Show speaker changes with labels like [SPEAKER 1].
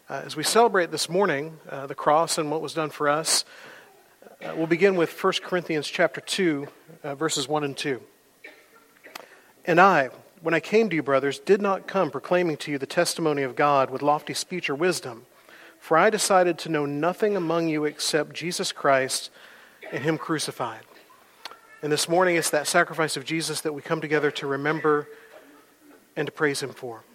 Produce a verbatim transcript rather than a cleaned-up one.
[SPEAKER 1] Uh, as we celebrate this morning uh, the cross and what was done for us, uh, we'll begin with First Corinthians chapter two, uh, verses one and two. And I, when I came to you, brothers, did not come proclaiming to you the testimony of God with lofty speech or wisdom, for I decided to know nothing among you except Jesus Christ and Him crucified. And this morning it's that sacrifice of Jesus that we come together to remember and to praise Him for.